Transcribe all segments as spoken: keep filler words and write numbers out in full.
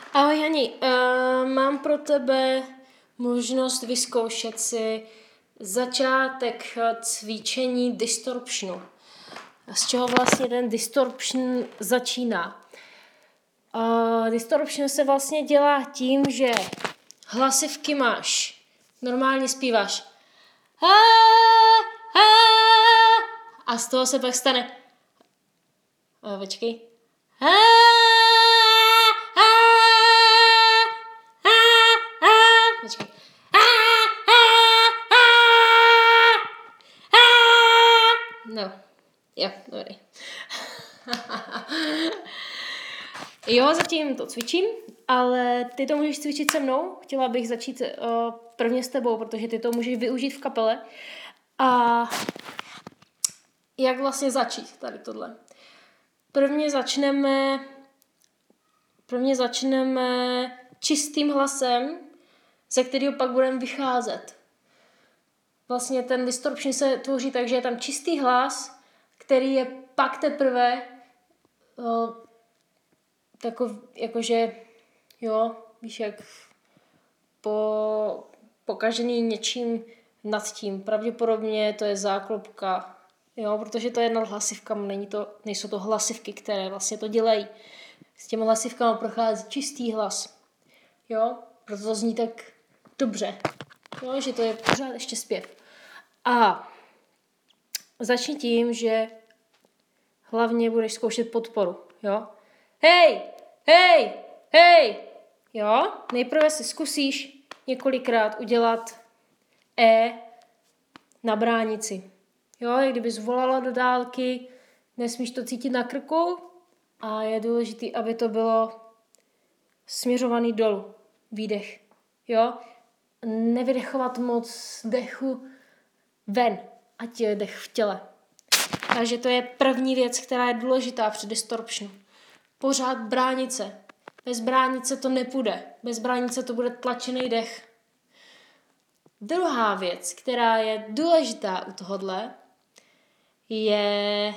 Ahoj Hani, uh, mám pro tebe možnost vyzkoušet si začátek cvičení distortionu. Z čeho vlastně ten distortion začíná? Uh, distortion se vlastně dělá tím, že hlasivky máš. Normálně zpíváš. A z toho se pak stane. Uh, počkej. Počkej. No, jo, dobrý. Jo, zatím to cvičím, ale ty to můžeš cvičit se mnou. Chtěla bych začít uh, prvně s tebou, protože ty to můžeš využít v kapele. A jak vlastně začít tady tohle? Prvně začneme, prvně začneme čistým hlasem, ze kterého pak budeme vycházet. Vlastně ten distortion se tvoří tak, že je tam čistý hlas, který je pak teprve uh, takov, jakože, jo, víš, jak po, pokažený něčím nad tím. Pravděpodobně to je záklopka, jo, protože to je nad hlasivkami, není to, nejsou to hlasivky, které vlastně to dělají. S těmi hlasivkami prochází čistý hlas, jo, proto to zní tak dobře, jo, že to je pořád ještě zpěv. A začni tím, že hlavně budeš zkoušet podporu, jo. Hej, hej, hej, jo. Nejprve si zkusíš několikrát udělat E na bránici, jo, jak kdybys volala do dálky, nesmíš to cítit na krku a je důležité, aby to bylo směřovaný dolů, výdech, jo. Nevydechovat moc dechu ven, ať je dech v těle. Takže to je první věc, která je důležitá při distortionu. Pořád bránice. Bez bránice to nepůjde. Bez bránice to bude tlačený dech. Druhá věc, která je důležitá u tohodle, je,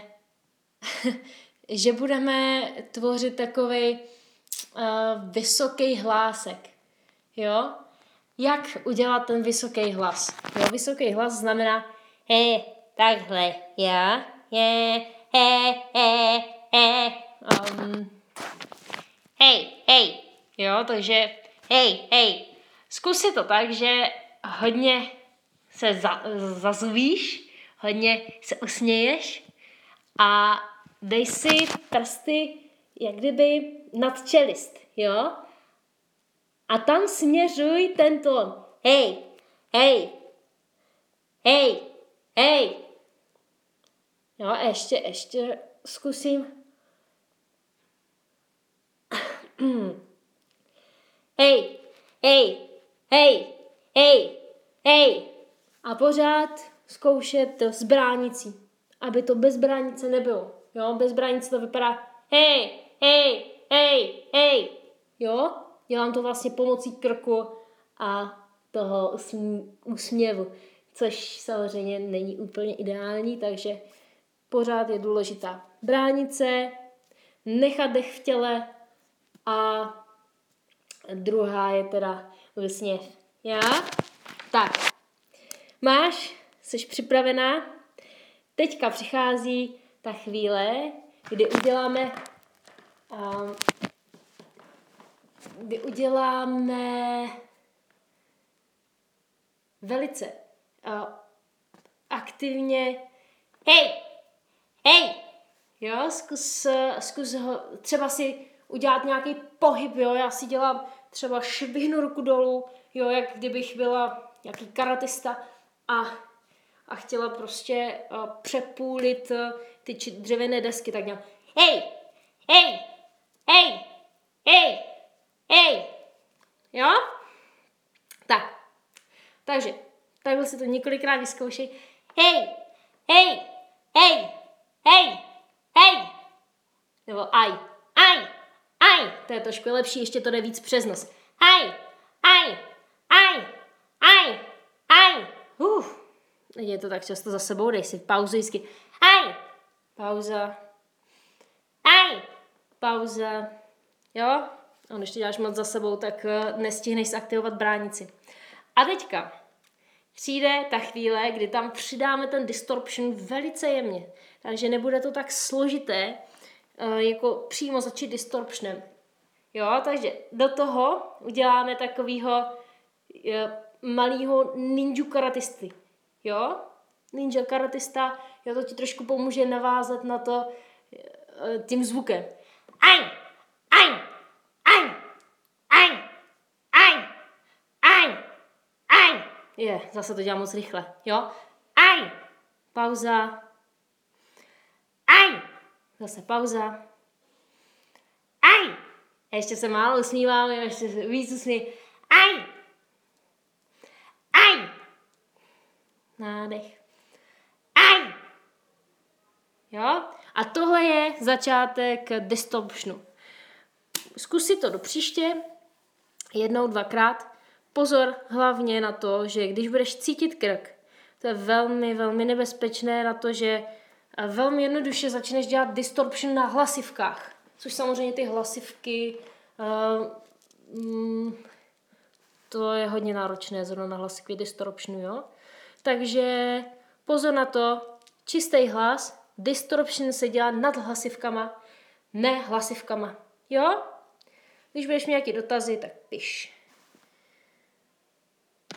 že budeme tvořit takovej uh, vysoký hlásek. Jo? Jak udělat ten vysoký hlas? Jo, vysoký hlas znamená he, takhle, já, je, he, he, he, um, hej, hej, jo, takže hej, hej. Zkus si to tak, že hodně se za, zazvíš, hodně se usměješ a dej si prsty jak kdyby nad čelist, jo? A tam směřuj ten tón. Hej, hej, hej, hej. Jo, a ještě, ještě zkusím. Hej, hej, hej, hej, hej. A pořád zkoušet to s bránicí, aby to bez bránice nebylo. Jo, bez bránice to vypadá hej, hej, hej, hej. Jo, dělám to vlastně pomocí krku a toho úsměvu, což samozřejmě není úplně ideální, takže pořád je důležitá bránice, nechat dech v těle a druhá je teda úsměv. Já? Tak, máš, jsi připravená? Teďka přichází ta chvíle, kdy uděláme um, kdy uděláme velice uh, aktivně hej, hej, jo, zkus, zkus ho, třeba si udělat nějaký pohyb, jo, já si dělám třeba švihnu ruku dolů, jo, jak kdybych byla nějaký karatista a, a chtěla prostě uh, přepůlit uh, ty či, dřevěné desky, tak dělám hej, hej, hej, hej, hej, jo, tak, takže, takhle si to několikrát vyzkoušej, hej, hej, hej, hej, hej, nebo aj, aj, aj, to je trošku lepší, ještě to jde víc přes nos, aj, aj, aj, aj, aj, uf, je to tak často za sebou, dej si pauzu vždycky, aj, pauza, aj, pauza, jo, A když to děláš moc za sebou, tak nestihneš zaktivovat bránici. A teďka přijde ta chvíle, kdy tam přidáme ten distortion velice jemně. Takže nebude to tak složité, jako přímo začít distortionem. Jo, takže do toho uděláme takovýho malýho ninja karatisty. Jo, ninja karatista, jo, to ti trošku pomůže navázat na to tím zvukem. Aj, aj, aj, aj, aj, aj, aj. Je, zase to dělám moc rychle, jo. Aj, pauza. Aj, zase pauza. Aj, ještě se málo usmívám, ještě se víc usmívám. Aj, aj, nádech. Aj, jo. A tohle je začátek distortionu. Zkus si to do příště, jednou, dvakrát. Pozor hlavně na to, že když budeš cítit krk, to je velmi, velmi nebezpečné na to, že velmi jednoduše začneš dělat distortion na hlasivkách. Což samozřejmě ty hlasivky, uh, mm, to je hodně náročné zrovna na hlasivky distortionu, jo. Takže pozor na to, čistý hlas, distortion se dělá nad hlasivkama, ne hlasivkama, jo. Když budeš mít nějaké dotazy, tak piš.